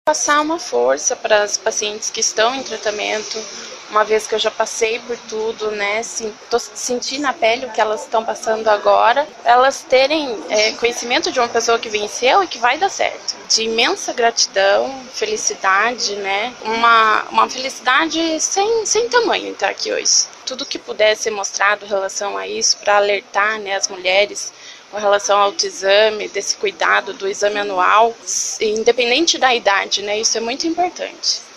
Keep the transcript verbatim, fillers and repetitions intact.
Passar uma força para as pacientes que estão em tratamento, uma vez que eu já passei por tudo, né, tô, senti na pele o que elas estão passando agora, elas terem é, conhecimento de uma pessoa que venceu e que vai dar certo. De imensa gratidão, felicidade, né, uma, uma felicidade sem, sem tamanho em estar aqui hoje. Tudo que puder ser mostrado em relação a isso, para alertar, né, as mulheres com relação ao autoexame, desse cuidado do exame anual, independente da idade, né? Isso é muito importante.